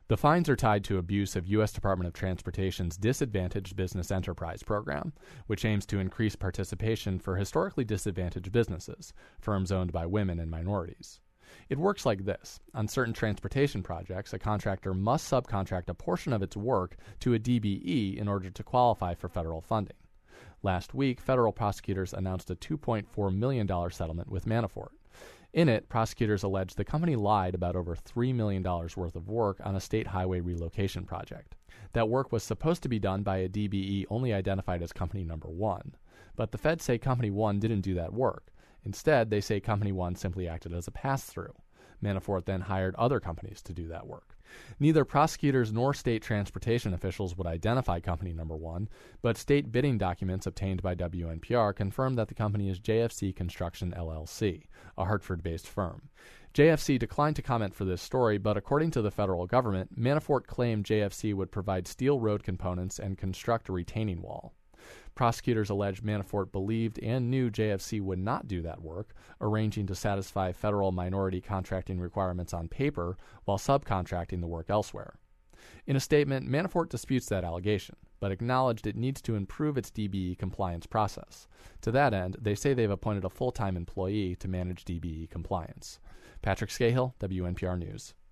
The fines are tied to abuse of U.S. Department of Transportation's Disadvantaged Business Enterprise Program, which aims to increase participation for historically disadvantaged businesses, firms owned by women and minorities. It works like this. On certain transportation projects, a contractor must subcontract a portion of its work to a DBE in order to qualify for federal funding. Last week, federal prosecutors announced a $2.4 million settlement with Manafort. In it, prosecutors alleged the company lied about over $3 million worth of work on a state highway relocation project. That work was supposed to be done by a DBE only identified as Company Number 1, but the feds say Company 1 didn't do that work. Instead, they say Company 1 simply acted as a pass-through. Manafort then hired other companies to do that work. Neither prosecutors nor state transportation officials would identify Company Number 1, but state bidding documents obtained by WNPR confirm that the company is JFC Construction LLC, a Hartford-based firm. JFC declined to comment for this story, but according to the federal government, Manafort claimed JFC would provide steel road components and construct a retaining wall. Prosecutors allege Manafort believed and knew JFC would not do that work, arranging to satisfy federal minority contracting requirements on paper while subcontracting the work elsewhere. In a statement, Manafort disputes that allegation, but acknowledged it needs to improve its DBE compliance process. To that end, they say they've appointed a full-time employee to manage DBE compliance. Patrick Scahill, WNPR News.